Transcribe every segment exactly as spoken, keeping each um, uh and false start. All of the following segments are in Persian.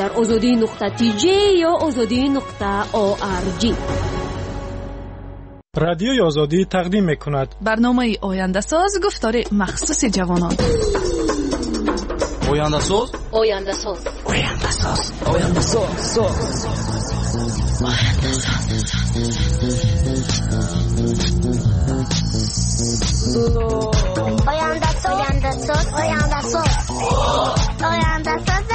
در آزادی نقطه تی جی یا آزادی نقطه او آر جی. رادیوی آزادی تقدیم میکند برنامه آینده ساز گفتار مخصوص جوانان. آینده ساز آینده ساز آینده ساز آینده ساز آینده ساز آینده ساز آینده ساز آینده ساز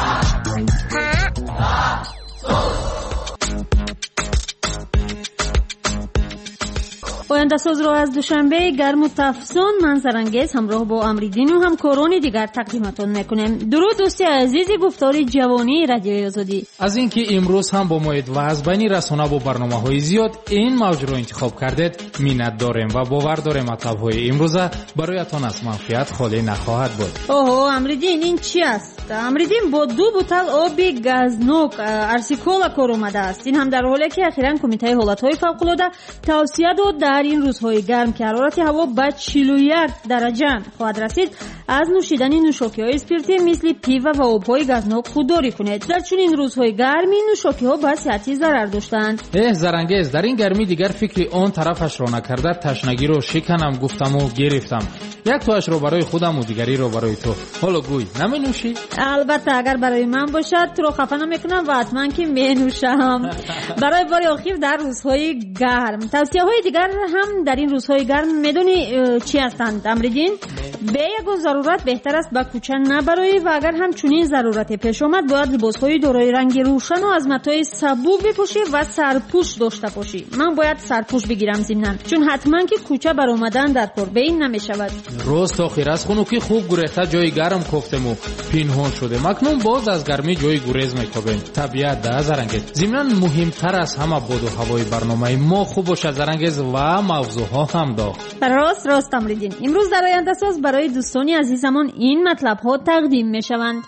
آینده ساز را از دوشنبه گرم و تفسون من زرنگیز همراه با امریدین و همکاران دیگر تقدیمتون میکنیم. درود دوستی عزیزی گفتار جوانی رادیوی آزادی. از اینکه امروز هم با ما و از بین رسانه و برنامه‌های زیاد این موضوع را انتخاب کردید منت داریم و باور داریم مطلب‌های امروز برایتان از منفعت خالی نخواهد بود. اوه امریدین این چی است؟ امریدین با دو بوتل آب گازنوک ارسیکولا کار اومده است. این هم در حالی که اخیراً کمیته حالت‌های فوق‌العاده توصیه داد در این روزهای گرم که حرارت هوا به چهل و یک درجه خواهد رسید از نوشیدن نوشاکی‌های اسپریتی مثل پیو و آب‌های گازنوک خودداری کنید. در چنین روزهای گرمی نوشاکی‌ها به صحت ضرر داشتند. اه زرنگیز در این گرمی دیگر فکری اون طرفش را نکرده تشنگی رو شکنم گفتم و گرفتم. یک توش رو برای خودم و دیگری رو برای تو. حالا گوی نمی نوشی؟ البته اگر برای من باشد تو رو خفه نمیکنم و حتما که می نوشم. برای بار آخر در روزهای گرم. توصیه های دیگر هم در این روزهای گرم میدونی چی هستند امریدین؟ به یک ضرورت بهتر است با کوچه نبرایی و اگر هم چنین ضرورت پیش آمد باید لباسهای دارای رنگ روشن و از متای سبو بپوشی و سرپوش داشته باشی. من باید سرپوش بگیرم ضمناً چون حتما که کوچه بر اومدن در کار به این نمیشود. روز تا خیر از خونو که خوب گریخته جای گرم کوفتم و پنهان شده مکنون باز از گرمی جای گریز میکوبیم. طبیعت ده زرنگیز ضمناً مهمتر از همه باد و هوای برنامه ما خوب باشه زرنگیز و موضوع ها هم داغ. راست راست امریدین. امروز در آینده ساز برای دوستانی عزیزمان این مطلب ها تقدیم میشوند.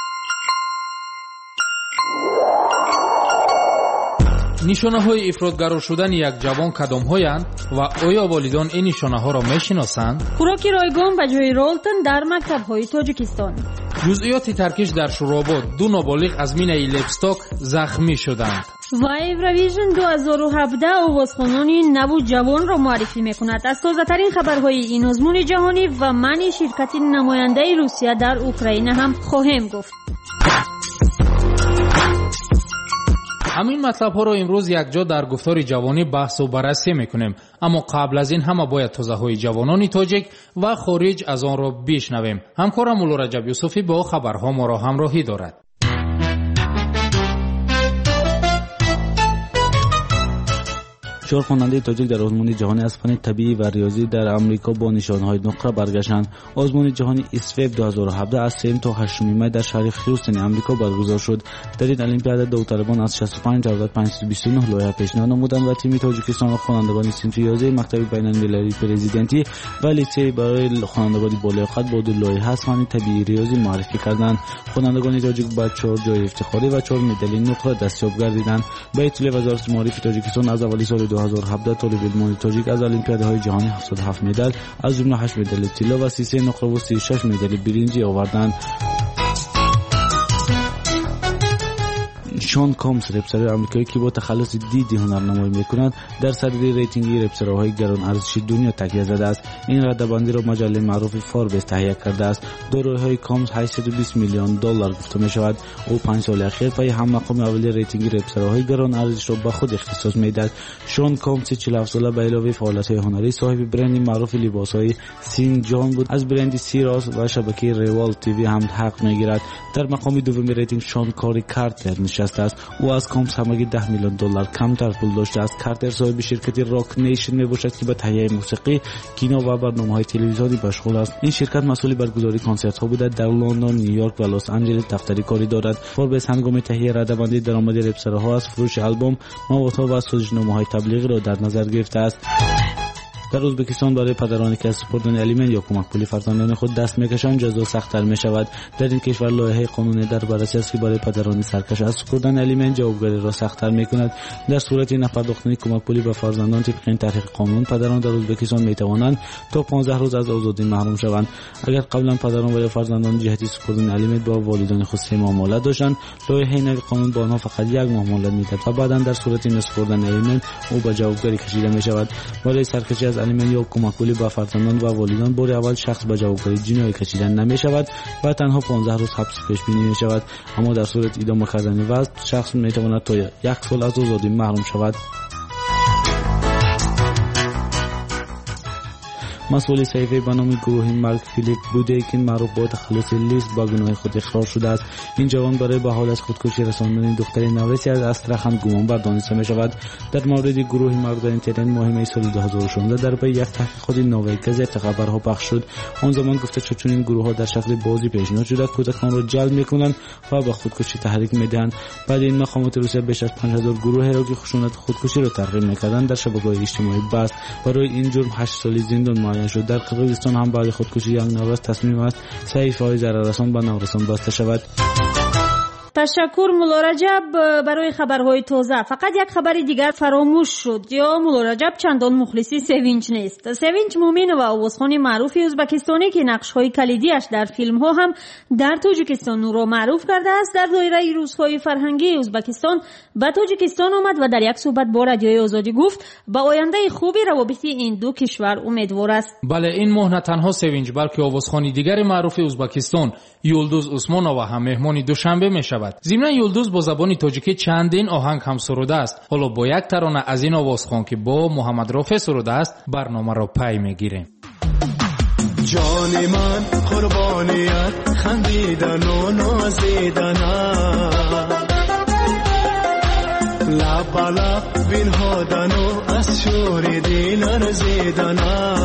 نشانه های افراطگرا شدن یک جوان کدام هایند و آیا والدان این نشانه ها را میشناسند؟ خوراک رایگان به جای رولتن در مکتب های تاجیکستان. جزئیات ترکش در شورابات دو نابالغ از مینه لپستاک زخمی شدند. و ایورویژن دو هزار و هفده آوازخوانان نو جوان را معرفی میکند. از تازه ترین خبرهای این آزمون جهانی و من شرکت نماینده روسیه در اوکراین هم خواهم گفت. همین مطلب ها رو امروز یک جا در گفتار جوانی بحث و بررسی میکنیم، اما قبل از این همه باید توضیح های جوانان تاجیک و خارج از آن را بشنویم. همکارم مولا رجب یوسفی با خبرها ما را همراهی دارد. چهار خواننده تاجیک در آزمون جهانی از فن طبیعی و ریاضی در آمریکا با نشانه‌های نقره برگشتند. آزمون جهانی اسفیب دو هزار و هفده از سوم تا هشتم می در شهر هیوستن آمریکا برگزار شد. در این المپیاد داوطلبان از شصت و پنج دولت پانصد و بیست و نه لایحه پیشنهاد نمودند و تیم تاجیکستان و خوانندگان صنف ریاضی مکتب بین‌المللی پرزیدنتی و لیسه برای خوانندگان بالیاقت با دو لایحه از فن طبیعی ریاضی معرفی کردند. خوانندگان تاجیک با چهار جای افتخاری و چهار مدال نقره دستیاب گردیدند. به اطلاع وزارت معارف تاجیکستان از اوایل سال دو هزار و هفده طالب علمان تاجیک از المپیادهای جهانی هفتاد و هفت مدال از جمله هشت مدال طلا و سی و سه نقره و سی و شش مدال برنزی آوردند. شون کامز رپسر آمریکایی که با تخلص دید هنرنمایی میکند در صدر ریتینگ رپسرهای گران ارزش دنیا تکیه زده است. این رده‌بندی را مجله معروف فوربس تهیه کرده است. دارایی‌های کامز هشتصد و بیست میلیون دلار گفته میشود. او پنج سال اخیر پای هم مقام اول ریتینگ رپسرهای گران ارزش را به خود اختصاص میدهد. شون کامز چهل و هفت ساله به علاوه فعالیت‌های هنری صاحب برند معروف لباس‌های سین جان بود. از برند سیراس و شبکه ریوال تیوی هم حق میگیرد. در مقام دوم ریتینگ شون کاری کارتر نشسته است. او از کامز همگی ده میلیون دلار کمتر پول داشته است. کارتر صاحب شرکت راک نیشن میباشد که به تهیه موسیقی، کینو و برنامه‌های تلویزیونی مشغول است. این شرکت مسئول برگزاری کنسرت‌ها بوده. در لندن، نیویورک و لس آنجلس دفتری کاری دارد. فوربس هنگام تهیه رده‌بندی درآمد رپسرها از فروش آلبوم، موادها و سازشنامه‌های تبلیغی را در نظر گرفته است. در ازبکستان برای پدرانی که از سپردن الیمنت یا کمک پولی فرزندان خود دست میکشند جزا سخت‌تر میشود. در این کشور لایحه قانونی در بررسی است که برای پدران سرکش از سپردن الیمنت جوابگری را سخت‌تر میکند. در صورت نپرداختن کمک پولی به فرزندان طبق این طرح قانون پدران در ازبکستان میتوانند تا پانزده روز از آزادی محروم شوند. اگر قبلا پدران و یا فرزندان جهتی سپردن الیمنت با والدین خود سه ماه مهلت داشتند، لایحه نوی قانون با آنها فقط یک ماه مهلت میدهد و بعدا در صورت نسپردن الیمنت او به جوابگری کشیده میشود. برای سرکشی از الیمنت یا کمک پولی به فرزندان و والدین بار اول شخص به جوابگری جنایی کشیدن نمیشود و تنها پانزده روز حبس پیش بینی میشود، اما در صورت ادامه کردن وضع شخص میتواند تا یک سال از آزادی محروم شود. مسئول صحیفه به نام گروه مارک فیلیپ بوده که معروف به تخلص لیست با گناه خود اقرار شده است. این جوان برای به حال از خودکشی رساندن دختر نوریسی از استرخان گمان بر دانسته می شود. در مورد گروه مارک در اینترنت ماه سال دو هزار و شانزده در پی یک تحقیقات نوین گزیت خبرها پخش شد. آن زمان گفته شد چون این گروه ها در شکل بازی پیشنهاد شده کودکان را جلب میکنند و به خودکشی تحریک میدهند. بعد این مقامات روسیه بیش از پنج هزار گروه را که خشونت خودکشی را ترغیب میکردند در شبکه‌های اجتماعی بست. برای این جرم هشت سال زندان معین شد. در قرقیزستان هم بعد خودکشی یک نوروز تصمیم است صحیفه‌های ضرررسان به نورسان بسته شود. تشکر مولا رجب برای خبرهای تازه. فقط یک خبر دیگر فراموش شد یا مولا رجب چندان مخلصی سوینچ نیست. سوینچ مومین و آوازخوان معروف ازبکستانی که نقش‌های کلیدیش در فیلم‌ها هم در تاجیکستان را معروف کرده است در دایره روزهای فرهنگی ازبکستان به تاجیکستان آمد و در یک صحبت با رادیوی آزادی گفت به آینده خوبی روابط این دو کشور امیدوار است. بله، این ماه نه تنها سوینچ بلکه آوازخوانی دیگر معروف ازبکستان یولدوز عثمانова هم مهمان دوشنبه می‌شود. ضمن یولدوز با زبان تاجیکی چندین آهنگ هم سروده است. حالا با یک ترانه از این آوازخوان که با محمد رافع سروده است برنامه را پی میگیریم. جان من قربانیت خندیدن و نازیدن لب لب بنهادن و از شور دل ارزیدن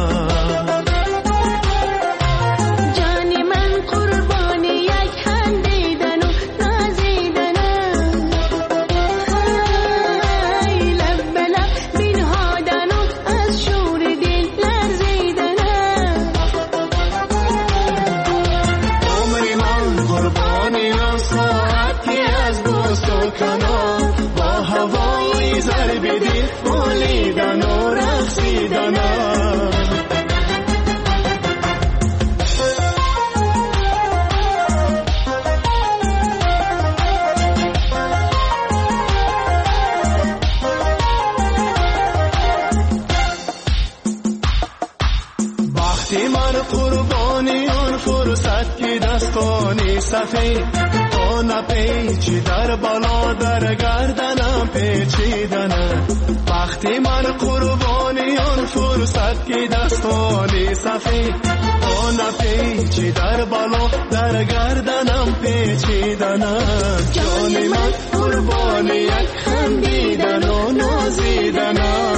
سفید آن پیچی در بالا در گردنم پیچیدنه وقتی من قربانی آن فرصت که دستانی سفید آن پیچی در بالا در گردنم پیچیدنه جان من قربانیت خندیدن و نازیدنه.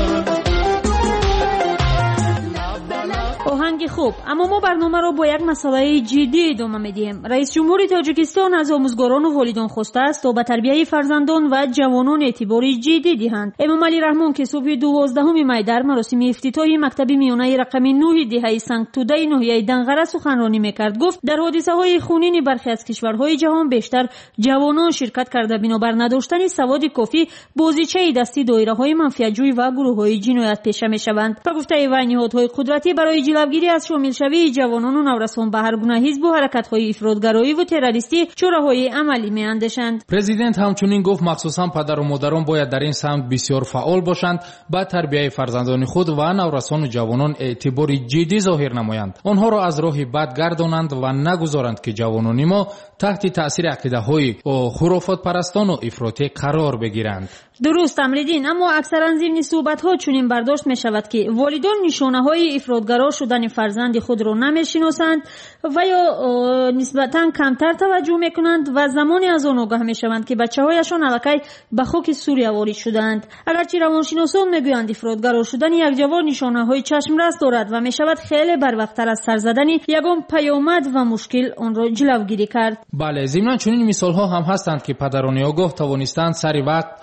آهنگ خوب، اما ما برنامه رو با یک مسئله جدی ادامه میدیم. رئیس جمهور تاجیکستان از آموزگاران و والدان خواسته است تا به تربیت فرزندان و جوانان اعتباری جدی دهند. امام علی رحمان که صبح دوازدهم می در مراسم افتتاحی مکتب میانه رقم نه دهه سنگتوده ناحیه دنغره سخنرانی میکرد. گفت در حادثه های خونین برخی از کشورهای جهان بیشتر جوانان شرکت کرده بنابر نداشتن سواد کافی بازیچه دستی دایره های منفعت‌جوی و گروه های جنایت پیشه میشوند. به گفته و نهادهای قدرتی برای جلوگیری از شامل شوی جوانان و نورسان به هر گونه حزب و حرکت‌های افراط‌گرایی و تروریستی چاره‌های عملی می‌اندیشند. پرزیدنت همچنین گفت مخصوصا پدر و مادران باید در این سمت بسیار فعال باشند با تربیت فرزندان خود و نورسان و جوانان اعتبار جدی ظاهر نمایند. آنها را از راه بد گردانند و نگذارند که جوانان ما تحت تأثیر عقیده‌های خرافات پرستان و افراطی قرار بگیرند. درست امریدین، اما اکثرا ضمن صحبت‌ها چنین برداشت می‌شود که والدان نشانه‌های افراط‌گرا شدن فرزند خود را نمی‌شناسند و یا نسبتاً کمتر توجه می‌کنند و زمانی از آن آگاه می‌شوند که بچه‌هایشان الکی به خاک سوریه وارد شدند. اگرچه روانشناسان می‌گویند افراط‌گرا شدن یک جوان نشانه‌های چشم‌رس دارد و می‌شود خیلی بروقت‌تر از سر زدن یگان پیامد و مشکل آن را جلوگیری کرد. بله، ضمن چنین مثال‌ها هم هستند که پدران آگاه توانستند سری وقت تغییرات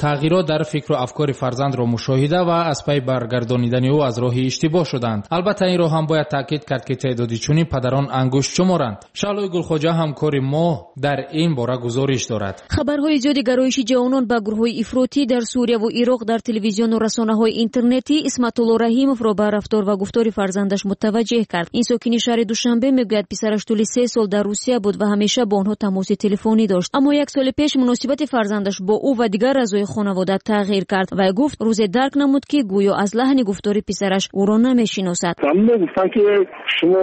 در فکر و افکار فرزند را مشاهده و از پی برگردانیدن او از راه اشتباه شدند. البته این را هم باید تاکید کرد که تعدادی چنین پدران انگشت شمارند. شعلوی گلخواجه همکار ما در این باره گزارش دارد. خبرهای زیاد گرایش جوانان به گروه‌های افراطی در سوریه و عراق در تلویزیون و رسانه‌های اینترنتی اسمت الله رحیمов را به رفتار و گفتار فرزندش متوجه کرد. این ساکن شهر دوشنبه میگوید پسرش طول سه سال در روسیه بود و همیشه با آنها تماس تلفنی داشت، اما یک سال پیش مناسبت فرزندش با او و دیگر اعضای خانواده تغییر کرد و گفت روز درک نمود که گویا از لحن گفتار پسرش او را نمیشناسد. من گفتم که شما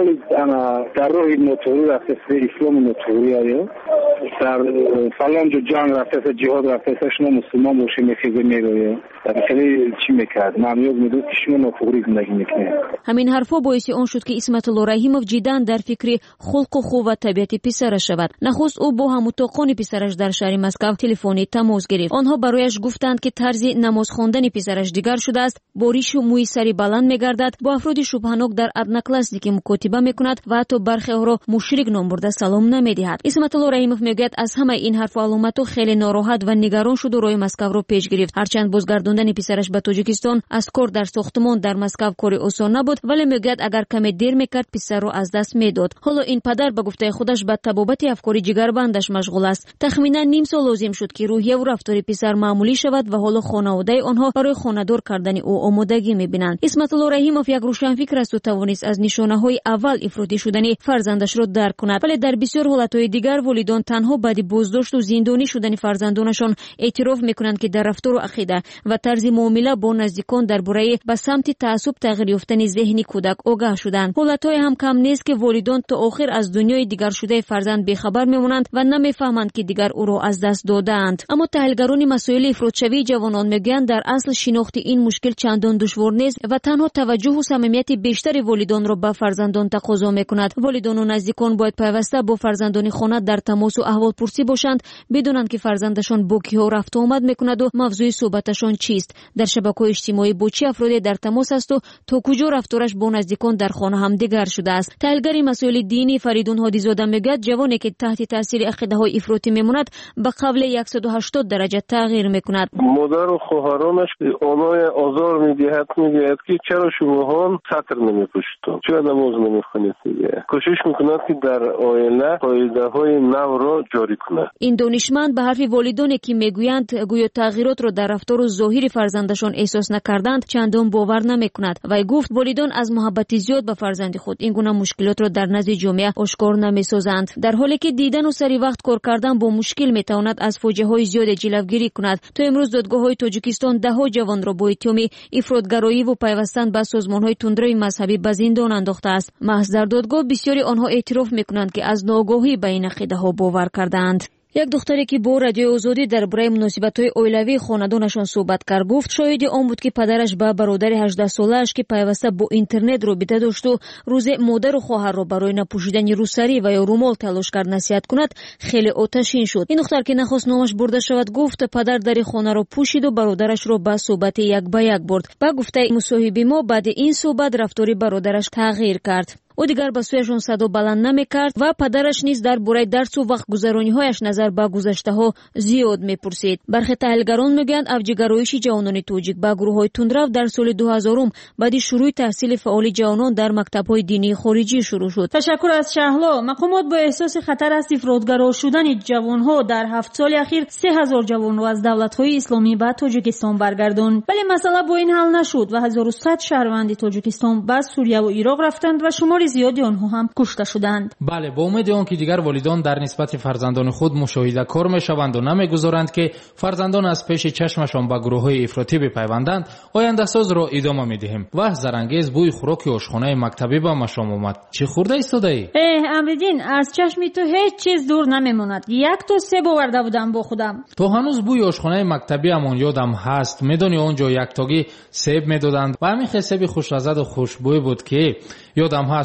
در راه نوتوری رفته اسلام نوتوری آیا در فلان جو جنگ رفته جهاد رفته شما مسلمان باشی میخیزه میگویه خیلی چی میکرد معمیوب میدود که شما نوتوری زندگی میکنه. همین حرفا باعث آن شد که اسمت الله رحیمов جدا در فکر خلق و خو و طبیعت پسرش شود. نخست او با هموطاقان پسرش در شهر مسکو تلفنی تماس گرفت. آنها برایش گفتند که طرز نماز خواندن پسرش دیگر شده است، با ریش و موی سری بلند میگردد، با افراد شبهناک در ادنی کلاس که مکاتبه میکند و حتی برخی آنها را مشرک نام برده سلام نمیدهد. اسمت الله رحیمov میگوید از همه این حرف و علامت‌ها خیلی ناراحت و نگران شد و راه مسکو را پیش گرفت. هرچند بازگرداندن پسرش به تاجیکستان از کار در ساختمان در مسکو کار آسان نبود، ولی میگوید اگر کمی دیر میکرد پسر را از دست میداد. حالا این پدر به گفته خودش به تبابت افکار جگربندش مشغول است. تخمینا نیم سال لازم شد که روحیه و رفتار پسر معمولی شود و حالا خانواده آنها برای خانه‌دار کردن او آمادگی میبینند. اسمت الله رحیمov یک روشنفکر است و توانست از نشانه‌های اول افراطی شدن فرزندش را درک کند، ولی در بسیار حالت‌های دیگر والدان تنها بعد بازداشت و زندانی شدن فرزندانشان اعتراف میکنند که در رفتار و عقیده و طرز معامله با نزدیکان درباره به سمت تعصب تغییر یافتن ذهنی کودک آگاه شدند. حالت‌های هم کم نیست که والدان تا آخر از دنیای دیگر شده فرزند بیخبر میمونند و نمیفهمند که دیگر او را از دست دادند. اما تحلیلگران مسائل افراط‌شوی جوانان میگویند در اصل شناخت این مشکل چندان دشوار نیست و تنها توجه و صمیمیت بیشتر والدان را به فرزندان تقاضا میکند. والدان و نزدیکان باید پیوسته با فرزندان خانه در تماس و احوالپرسی باشند، بدونند که فرزندشان با کیها رفت و آمد میکند و موضوع صحبتشان چیست، در شبکه‌های اجتماعی با چه افرادی در تماس است و تا کجا رفتارش با نزدیکان در خانه هم دیگر شده است. تحلیلگر مسائل دینی فریدون هادیزاده میگوید جوانی که تحت تاثیر عقیده‌های افراطی میموند به قبل صد و هشتاد درجه تغییر میکند. مادر و خواهرانش آنها آزار میدهد، میگوید که چرا شما سطر نمیپوشید، چرا نماز نمیخوانید، میگه کوشش میکند که در آینه قاعده‌های نو را جاری کند. این دانشمند به حرف والدانی که میگویند گویا تغییرات را در رفتار و ظاهر فرزندشان احساس نکردند چندان باور نمیکند و گفت والدان از محبت زیاد به فرزند خود این گونه مشکلات را در نزد جامعه آشکار نمیسازند، در حالی که دیدن و سری وقت کار کردن با مشکل میتواند از فاجعه‌های زیاد جلوگیری کند. تا امروز دادگاه‌های تاجیکستان ده ها جوان را با اتهام افراطگرایی و پیوستن به سازمان‌های تندروی مذهبی به زندان انداخته است. محض در دادگاه بسیاری آنها اعتراف میکنند که از ناآگاهی به این عقیده‌ها باور کردند. یک دختری که با رادیو آزادی درباره مناسبت‌های اولیوی خانواده‌شان صحبت کرد گفت شاید آن بود که پدرش به برادر هجده ساله‌اش که پیوسته با اینترنت رابطه داشت و روز مادر و خواهر را برای نپوشیدن روسری و یا رومال تلاش کرد نصیحت کند خیلی آتشین شد. این دختر که نخواست نامش برده شود گفت پدر در خانه را پوشید و برادرش را به صحبت یک به یک برد. با گفته مصاحبه ما بعد این صحبت رفتار برادرش تغییر کرد. او دیگر به سویشان صدا بلند نمی‌کرد و پدرش نیز درباره درس و وقت گذرانی‌هایش نظر به گذشته‌ها زیاد می‌پرسید. برخی تحلیلگران میگویند افجگرایش جوانان تاجیک به گروه‌های تندرو در سال دو هزار بعد شروع تحصیل فعال جوانان در مکتب‌های دینی خارجی شروع شد. تشکر از شهلا. مقامات با احساس خطر از افراطگرا شدن جوان‌ها در هفت سال اخیر سه هزار جوان را از دولت‌های اسلامی به تاجیکستان برگرداند. ولی مسئله با این حل نشد و هزار و صد شهروند تاجیکستان به سوریه و عراق رفتند و شمار زیادی آنها هم کشته شدند. بله، با امید آن که دیگر والدان در نسبت فرزندان خود مشاهده کار میشوند و نمیگذارند که فرزندان از پیش چشمشان به گروه‌های افراطی بپیوندند، آینده ساز را ادامه میدهیم. و زرانگیز بوی خوراک آشخانه مکتبی به مشام اومد. چی خورده ایستاده ای؟ اه امردین، از چشمی تو هیچ چیز دور نمیموند. یک تا سه آورده بودم با خودم. تو هنوز بوی آشخانه مکتبی همون یادم هست. میدونی اونجا یک تاگی سیب میدادند و همین سیب خوش‌لذت و خوشبوی بود که یادم هست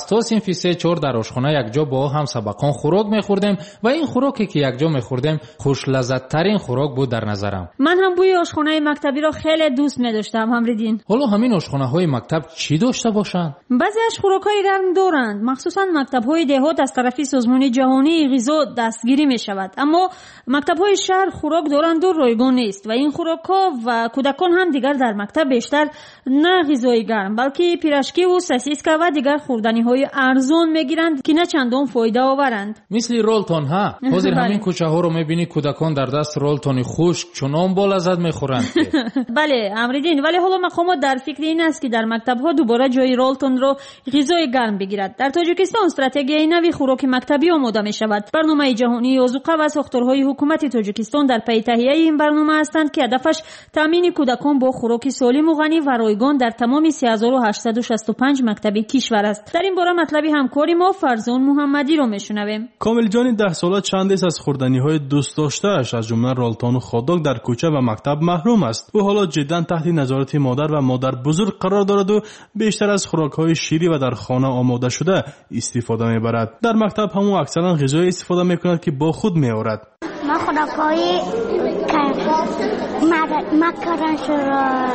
تا صنف سه چهار در آشخانه یک جا با هم سبقان خوراک می‌خوردیم و این خوراکی که یک جا می‌خوردیم خوش لذت ترین خوراک بود در نظرم. من هم بوی آشخانه مکتبی را خیلی دوست می‌داشتم همریدین. حالا همین آشخانه‌های مکتب چی داشته باشند؟ بعضی‌اش خوراک‌های گرم دارند، مخصوصاً مکتب‌های دهات از طرف سازمان جهانی غذا دستگیری می‌شود، اما مکتب‌های شهر خوراک دارند و رایگان نیست و این خوراک‌ها و کودکان هم دیگر در مکتب بیشتر نه غذای گرم بلکه پیراشکی و سوسیسکا و دیگر خوردنی‌های ارزان می‌گیرند که نه چندان فایده آورند. مثل رولتون ها. حاضر همین کوچه‌ها رو می‌بینی کودکان در دست رولتونی خشک چنان با لذت می‌خورند. بله امریدین، ولی حالا مقامات در فکر این است که در مکتب‌ها دوباره جای رولتون رو غذای گرم بگیرد. در تاجیکستان استراتژی نوی خوراک مکتبی آماده می‌شود. برنامه جهانی آذوقه و ساختارهای حکومت تاجیکستان در پی تهیه این برنامه هستند که هدفش تامین کودکان با خوراک سالم و غنی و رایگان در تمام سه هزار و هشتصد و شصت و پنج مکتب کشور است. در این باره مطلبی همکاری ما فرزان محمدی رو میشنویم. کامل جان ده ساله چندی از خوردنی‌های دوست داشته‌اش از جمله رولتون و خودک در کوچه و مکتب محروم است. او حالا جداً تحت نظارت مادر و مادر بزرگ قرار دارد و بیشتر از خوراک‌های شیری و در خانه آماده شده استفاده می‌برد. در مکتب هم اکثرا غذای استفاده می‌کند که با خود می‌آورد. ما خوراک‌های مکرونش را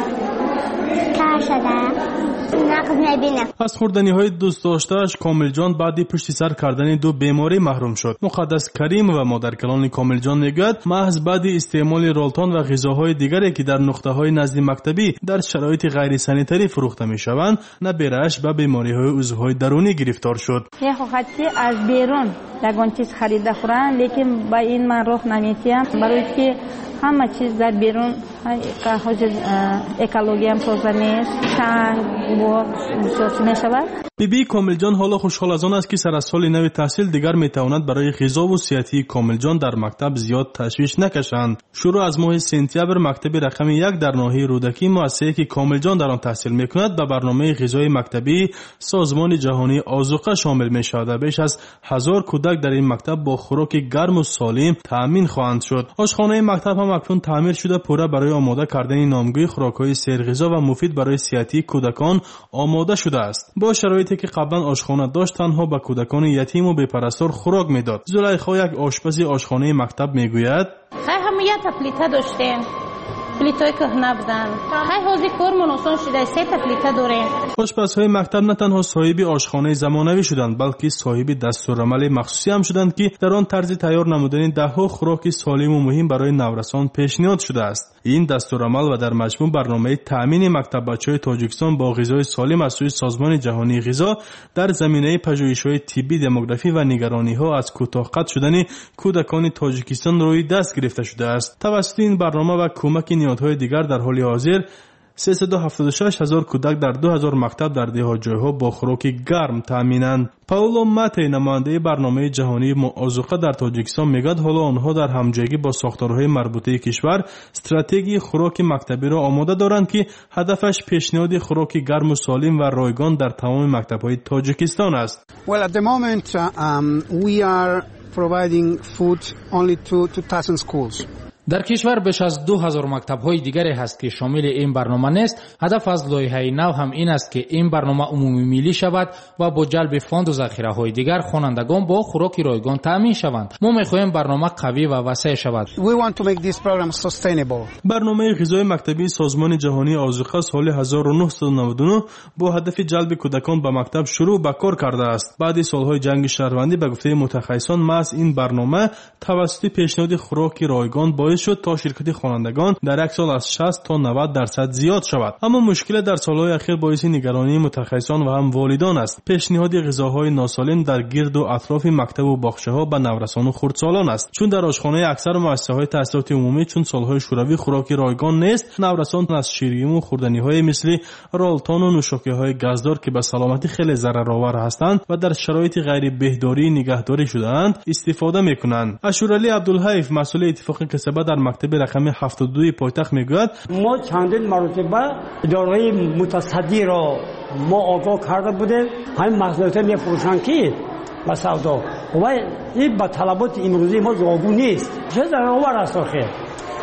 کار شده نقض می‌بینم. از خوردنی‌های دوست داشته‌اش کامل جان بعد پشت سر کردن دو بیماری محروم شد. مقدس کریم و مادر کلان کامل جان میگوید محض بعد استعمال رولتون و غذاهای دیگری که در نقطه‌های نزد مکتبی در شرایط غیر سانیتری فروخته می‌شوند نبیرش به بیماری‌های عضوهای درونی گرفتار شد. یه خاطی از بیرون یگان چیز خریده خورن لیکن با این من راه نمی‌تیم برای که همه چیز در بیرون که حاجت اکولوژی هم تازه نیست چنگ با بسیار میشود. بی بی کامل جان حالا خوشحال از آن است که سر از سال نو تحصیل دیگر میتواند برای غذا و صحتی کامل جان در مکتب زیاد تشویش نکشند. شروع از ماه سپتامبر مکتب رقم یک در ناحیه رودکی مؤسسه‌ای که کامل جان در آن تحصیل میکند به برنامه غذای مکتبی سازمان جهانی آذوقه شامل میشود. بیش از هزار کودک در این مکتب با خوراک گرم و سالم تامین خواهند شد. آشخانه مکتب هم اکنون تعمیر شده پوره برای آماده کردن نامگوی خوراک‌های سرغذا و مفید برای صحتی کودکان آماده شده است. با شرایطی که قبلا آشخانه داشت تنها به کودکان یتیم و بی‌پرستار خوراک میداد. زلیخا یک آشپز آشخانه مکتب میگوید خیر هم یک پلیته داشتیم پلیتای کهنه بودن خیلی حاضی کارمون آسان شده سه تا پلیته داریم. آشپزهای مکتب نه تنها صاحب آشخانه زمانوی شدند بلکه صاحب دستورالعمل مخصوصی هم شدند که در آن طرز تیار نمودن دهها خوراک سالم و مهم برای نورسان پیشنهاد شده است. این دستورالعمل و در مجموع برنامه تامین مکتب بچه‌های تاجیکستان با غذای سالم از سوی سازمان جهانی غذا در زمینه پژوهش‌های طبی، دموگرافی و نگرانی‌ها از کوتاه قد شدن کودکان تاجیکستان روی دست گرفته شده است. توسط این برنامه و کمک نیازهای دیگر در حال حاضر سیصد و هفتاد و شش هزار کودک در دو هزار مکتب در ده جایها با خوراک گرم تامینند. پاولو ماتی نماینده برنامه جهانی آذوقه در تاجیکستان میگوید حالا آنها در همجایی با ساختارهای مربوطه کشور استراتژی خوراک مکتبی را آماده دارند که هدفش پیشنهاد خوراک گرم و سالم و رایگان در تمام مکتب‌های تاجیکستان است. Well, at the moment uh, um, we are providing food only to two thousand schools. در کشور بیش از دو هزار مکتب‌های دیگری هست که شامل این برنامه نیست. هدف از لایحه نو هم این است که این برنامه عمومی ملی شود و با جلب فاند و ذخیره‌های دیگر خوانندگان با خوراک رایگان تامین شوند. ما می‌خواهیم برنامه قوی و وسیع شود. We want to make this program sustainable. برنامه غذای مکتبی سازمان جهانی آذوقه سال هزار و نهصد و نود و نه با هدف جلب کودکان به مکتب شروع به کار کرده است. بعد سال‌های جنگ شهروندی به گفته متخصصان محض این برنامه توسط پیشنهاد خوراک رایگان باعث شد تا شرکت خوانندگان در یک سال از شصت تا نود درصد زیاد شود. اما مشکل در سالهای اخیر باعث نگرانی متخصصان و هم والدان است. پیشنهاد غذاهای ناسالم در گرد و اطراف مکتب و باغچه‌ها به نورسان و خردسالان است. چون در آشخانه اکثر مؤسسه‌های تحصیلات عمومی چون سالهای شوروی خوراک رایگان نیست، نورسان از شیرینی و خوردنی‌های مثل رولتون و نوشاکی‌های گازدار که به سلامتی خیلی ضررآور هستند و در شرایط غیر بهداری نگهداری شده‌اند استفاده می‌کنند. اشورعلی عبدالحیف مسئول اتفاق کسبه در مکتب رقم هفتاد و دو پایتخت میگوید ما چندین مرتبه اداره متصدی را ما آگاه کرده بودیم همین محصولات میفروشند که با سودا و این با طلبات امروزی ما جواب نیست. چه ضررآور است آخه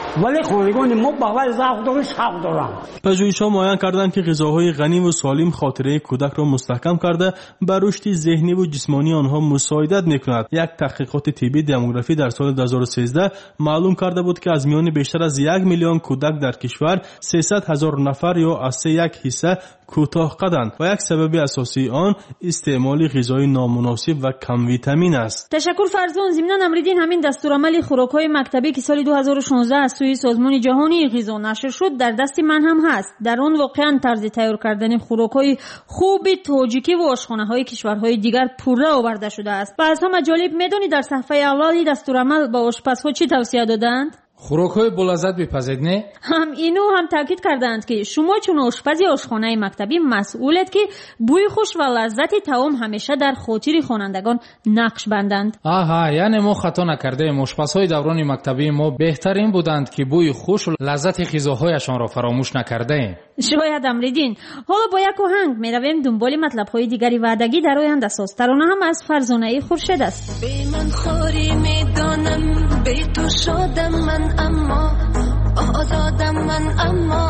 ولی خانگان ما باور ضعف داره، شق دارن. پژوهش‌ها معاین کردند که غذاهای غنی و سالم خاطره کودک را مستحکم کرده بر رشد ذهنی و جسمانی آنها مساعدت می‌کند. یک تحقیقات طبی دموگرافی در سال دو هزار و سیزده معلوم کرده بود که از میان بیشتر از یک میلیون کودک در کشور سیصد هزار نفر یا از سه یک حصه کوتاه قدند و یک سبب اساسی آن استعمال غذای نامناسب و کم ویتامین است. تشکر فرزان. ضمناً امریدین همین دستورالعمل خوراک‌های مکتبی که سال دو هزار و شانزده از سوی سازمان جهانی غذا نشر شد در دست من هم هست. در آن واقعاً طرز تیار کردن خوراک‌های خوب تاجیکی و آشخانه‌های کشورهای دیگر پوره آورده شده است. و از همه جالب می‌دانی در صفحه اولی دستورالعمل با آشپزها چی توصیه دادند؟ خوراک‌های بلذت بپزید نه؟ هم اینو هم تاکید کردند که شما چون آشپزی آشخانه مکتبی مسئولید که بوی خوش و لذت طعام همیشه در خاطر خوانندگان نقش بندند. آها، یعنی ما خطا نکردیم. آشپزهای دوران مکتبی ما بهترین بودند که بوی خوش و لذت غذاهایشان را فراموش نکردیم. شاید امریدین. حالا با یک آهنگ میرویم دنبال مطلب‌های دیگری وعدگی در آینده ساز. ترانه هم از فرزانه خورشید است. بی من خوری میدانم، بی تو شدم من، اما آزادم من، اما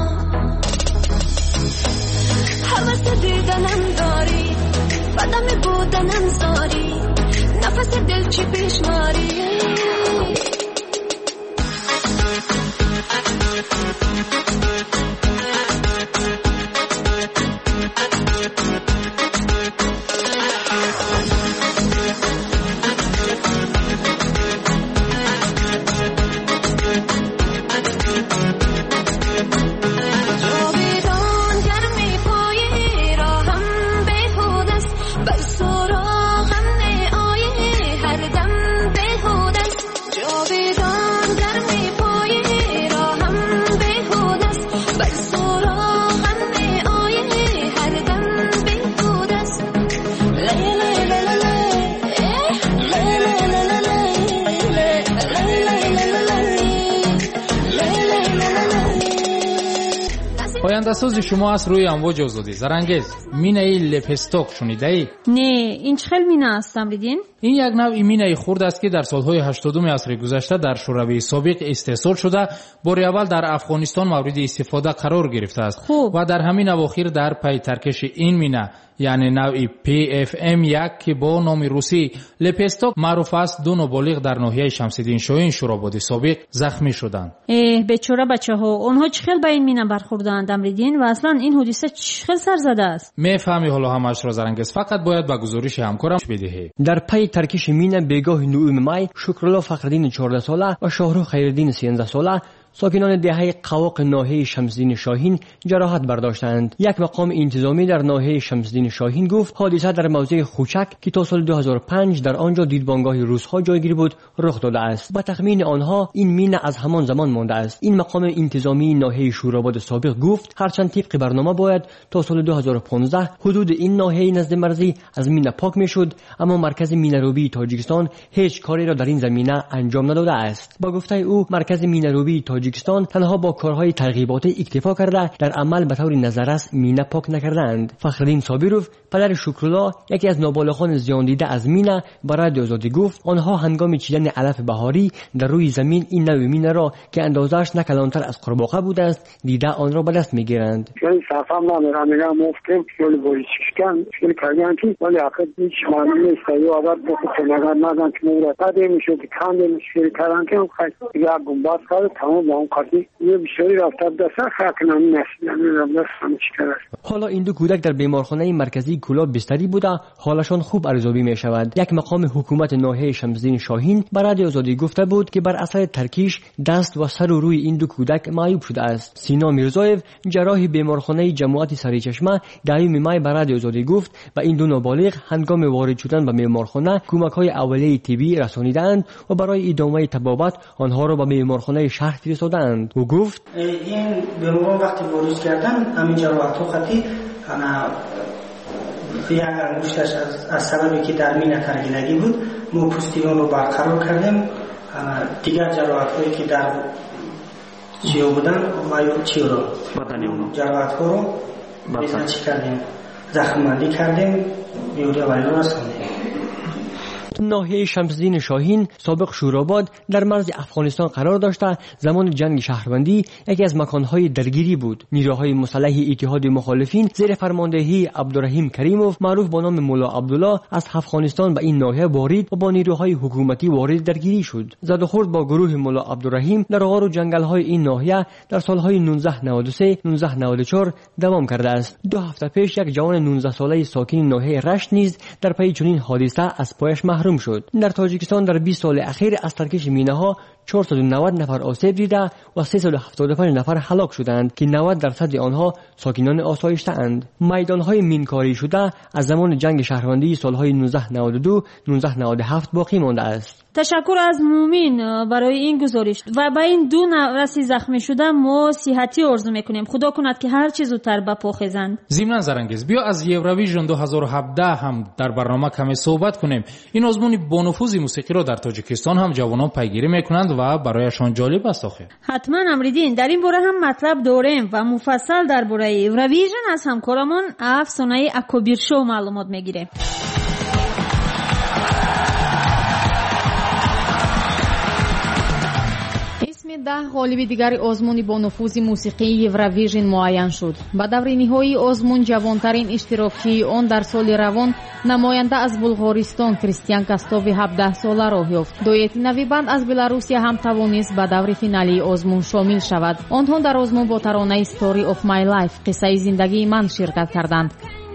حوث دیدنم داری، بدم بودنم زاری، نفس دل چی پیش ماری. پاینده‌ساز شما از روی امواج آزادی زرنگیز مینه لپستوک شنیده ای؟ نه، این چه خیلی مینه است امریدین؟ این یک نوع مینه خرد است که در سالهای هشتادم عصر گذشته در شوروی سابق استحصال شده، بار اول در افغانستان مورد استفاده قرار گرفته است. خوب. و در همین اواخر در پی ترکش این مینه یعنی نوع پی اف ام یک که با نام روسی لپستوک معروف است، دو نابالغ در ناحیه شمس‌الدین شاهین شوراباد سابق زخمی شدند. اه بیچاره بچه‌ها، اونها چخیل به این مینه برخوردند امریدین و اصلا این حادثه چخیل سر زده است؟ میفهمی حالا همش را زرنگیز، فقط باید به گزارش همکارم بدهی. در پی ترکش مینه بگاه نوئم مای شکرالله فخرالدین چهارده ساله و شاهرخ خیرالدین سیزده ساله ساکنان دهه قواق ناحیه شمس‌الدین شاهین جراحت برداشتند. یک مقام انتظامی در ناحیه شمس‌الدین شاهین گفت حادثه در موضع خوچک که تا سال دو هزار و پنج در آنجا دیدبانگاه روس‌ها جایگیر بود رخ داده است. با تخمین آنها این مینه از همان زمان مانده است. این مقام انتظامی ناحیه شوراباد سابق گفت هرچند طبق برنامه باید تا سال دو هزار و پانزده حدود این ناحیه نزد مرزی از مینه پاک میشد، اما مرکز مینه‌روبی تاجیکستان هیچ کاری را در این زمینه انجام نداده است. با گفته او مرکز مینه‌روبی تاجیکستان تنها با کارهای ترغیباتی اکتفا کرده، در عمل به طور نظررس مینه پاک نکردند. فخرالدین صابروف پدر شکرالله یکی از نابالغان زیان دیده از مینه برای آزادی گفت آنها هنگام چیدن علف بهاری در روی زمین این نوع مینه را که اندازه‌اش نه کلانتر از قورباغه بوده است دیده آن را به دست میگیرند. یعنی صفم نمیرم میگم مفتم خیلی بوریشکن خیلی کردن که ولی آخر هیچ معنی نیست. یا اگر تو نگاه ندن که مورد قدی میشد کاندی میشه کردن که خیلی یا گنبد کرد تمام با اون کاری یه بیشتری رفته دست خاک نمی نمیدونم دستم چیکار. حالا این دو کودک در بیمارخانه مرکزی کلاب بستری بوده، حالشان خوب ارزیابی می شود. یک مقام حکومت ناحیه شمس‌الدین شاهین برای آزادی گفته بود که بر اثر ترکیش دست و سر و روی این دو کودک معیوب شده است. سینا میرزایف جراح بیمارخانه جماعت سریچشمه دهم مای برای آزادی گفت و این دو نابالغ هنگام وارد شدن به بیمارخانه کمک‌های اولیه طبی رسانیدند و برای ادامه طبابت آنها را به بیمارخانه شهر فرستادند. او گفت این بیماران وقتی وارد کردن همین جراحت‌ها خطی انا یک انگشتش از, از سببی که در مینه ترگیدگی بود ما پوستیان رو برقرار کردیم. دیگر جراحت‌هایی که در چیو بودن ما چیو رو جراحت‌ها رو بیزن چی کردیم زخم‌بندی کردیم بیوری اولی رو رساندیم. ناحیه شمس‌الدین شاهین سابق شوراباد در مرز افغانستان قرار داشته زمان جنگ شهروندی یکی از مکانهای درگیری بود. نیروهای مسلح اتحاد مخالفین زیر فرماندهی عبدالرحیم کریموف معروف با نام مولا عبدالله از افغانستان به این ناحیه بارید و با نیروهای حکومتی وارد درگیری شد. زد و خورد با گروه مولا عبدالرحیم در غار و جنگل‌های این ناحیه در سالهای نوزده نود و سه نوزده نود و چهار دوام کرده است. دو هفته پیش یک جوان نوزده ساله ساکن ناحیه رشت نیز در پی چنین حادثه از پایش محروم شد. در تاجیکستان در بیست سال اخیر از ترکش مینه‌ها چهارصد و نود نفر آسیب دیده و سیصد و هفتاد و پنج نفر هلاک شدند که نود درصد آنها ساکنان آسایشته اند. میدان‌های مینکاری شده از زمان جنگ شهروندی سالهای نوزده نود و دو نوزده نود و هفت باقی مانده است. تشکر از مومین برای این گزارش و با این دو نفر زخمی شده ما صحتی آرزو میکنیم. خدا کند که هر چیز زودتر به پا خیزند. ضمن زرنگیز بیا از یورویژن دو هزار و هفده هم در برنامه کمی صحبت کنیم. این آزمون با نفوذ موسیقی را در تاجیکستان هم جوانان پیگیری میکنند و برایشان جالب است. آخه حتما امریدین در این باره هم مطلب داریم و مفصل درباره یورویژن از همکارمان افسانه اکوبیر شو معلومات میگیریم. ده غالب دیگر آزمون با نفوذ موسیقی یورویژن معین شد. با دور نهایی آزمون جوانترین اشتراکی آن در سال روان نماینده از بلغارستان کریستیان کاستوف هفده ساله راه یافت. دویت نویبند از بلاروسیا هم توانست به دور فینالی آزمون شامل شود. آنها در آزمون با ترانه Story of My Life قصه زندگی من شرکت کردند.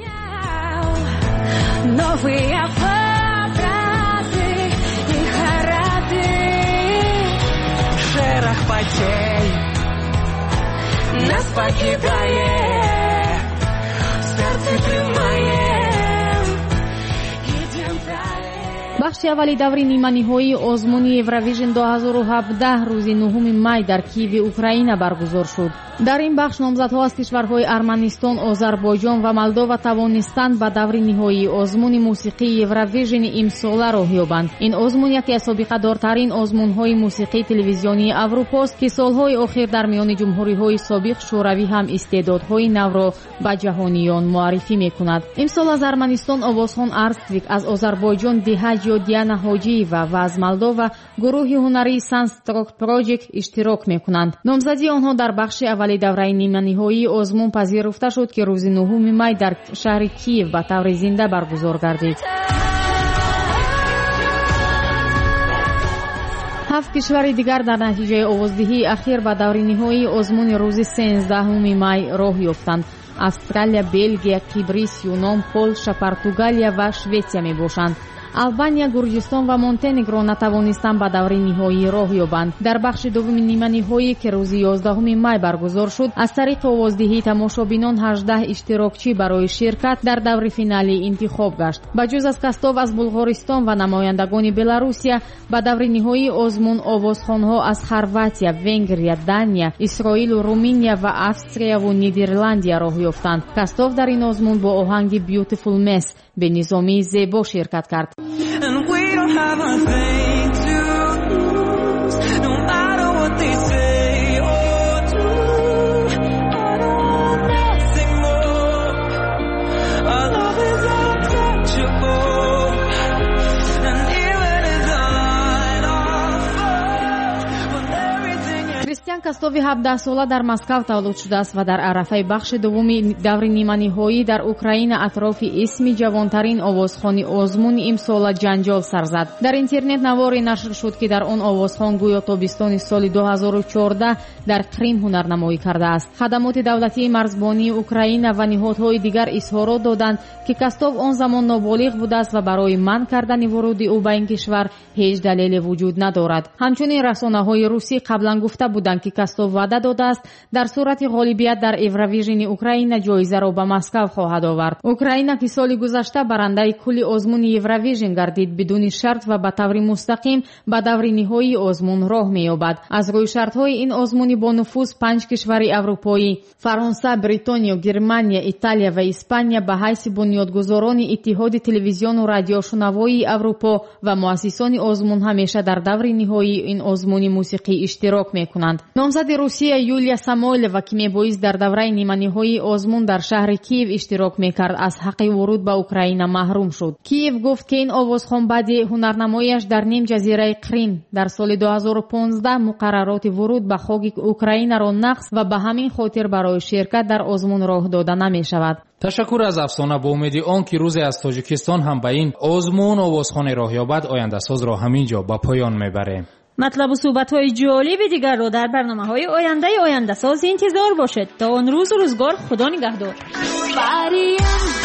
Потерь нас покидает, сердце прямое, идем далее. بخش اولی دوری نیمه نهایی آزمون یورویژن دو هزار و هفده روز نهم می در کیو اوکراین برگزار شد. در این بخش نامزدها از کشورهای ارمنستان، آذربایجان و مولداوا توانستند به دور نهایی آزمون موسیقی یورویژن امسال راه یابند. این آزمون یکی از سابقه دارترین آزمون‌های موسیقی تلویزیونی اروپاست که سالهای اخیر در میان جمهوری‌های سابق شوروی هم استعدادهای نو را به جهانیان معرفی می‌کند. امسال از ارمنستان آوازخوان ارستویک، از آذربایجان دیهج یا دیانا حاجی و از مولداوا گروه هنری سانستروک پروژکت اشتراک می‌کنند. نامزدی آنها در بخش ولی دوره نیمه نهایی آزمون پذیرفته شد که روز نهم می در شهر کیو به طور زنده برگزار گردید. هفت کشور دیگر در نتیجه آوازدهی اخیر به دوره نهایی آزمون روز سیزدهم می راه یافتند. استرالیا، بلژیک، کیپریس، یونان، پولشا، پرتغالیا و شویتسیا می باشند. آلبانیا، گرجستان و مونتنگرو نتوانستند به دوره نهایی راه یابند. در بخش دوم نیمه نهایی که روز یازدهم می برگزار شد، از طریق آوازدهی تماشابینان هجده اشتراکچی برای شرکت در دور فینالی انتخاب گشت. بجز از کاستوف از بلغارستان و نمایندگان بلاروسیا به دور نهایی آزمون آوازخوانها از خرواتیا، ونگریا، دانیا، اسرائیل و رومانیا و استریا و نیدرلندیا راه یافتند. کاستوف در این آزمون با آهنگ بیوتیفول مس به نظامی زیبا شرکت کرد. And we don't have a thing to lose, no matter what they say or do. I don't want nothing more. Our love is untouchable, and even in the light of fire, when everything is... کریستیان کاستوف هفده ساله در مسکو تولد شده است و در عرفه بخش دوم دور نیمه نهایی در اوکراین اطراف اسم جوانترین آوازخوان آزمون امسال جنجال سر زد. در اینترنت نواری نشر شد که در آن آوازخوان گویا تابستان سال دو هزار و چهارده در کریم هنرنمایی کرده است. خدمات دولتی مرزبانی اوکراین و نهادهای دیگر اظهارات دادند که کاستوف آن زمان نابالغ بوده است و برای منع کردن ورود او به این کشور هیچ دلیل وجود ندارد. همچنین رسانه‌های روسی قبلا گفته بودند که کاستوف وعده داده است در صورت غالبیت در یورویژن اوکراین جایزه را به مسکو خواهد آورد. اوکراین که سال گذشته برنده کل آزمون یورویژن گردید بدون شرط و به طور مستقیم به دور نهایی آزمون راه می‌یابد. از روی شرط‌های این آزمون با نفوذ پنج کشور اروپایی فرانسه، بریتانیا، گرمانیا، ایتالیا و اسپانیا به حیث بنیادگذاران اتحاد تلویزیون و رادیوشنوایی اروپا و مؤسسان آزمون همیشه در دور نهایی این آزمون موسیقی اشتراک می‌کنند. نامزد روسیه یولیا سامویلова که میبایست در دوره نیمه‌نهایی آزمون در شهر کیև اشتراک میکرد از حق ورود به اوکراین محروم شد. کیև گفت که این آوازخوان بعد هنرنماییش در نیم جزیره قریم در سال دو هزار و پانزده مقررات ورود به خاک اوکراین را نقض و به همین خاطر برای شرکت در آزمون راه داده نمیشود. تشکر از افسانه با امید آن که روزی از تاجیکستان هم به این آزمون آوازخوان راه یابد آینده ساز را همینجا به پایان میبره. مطلب و صحبت های جالب دیگر رو در برنامه های آینده آینده ساز انتظار باشد. تا اون روز و روزگار خدا نگهدار.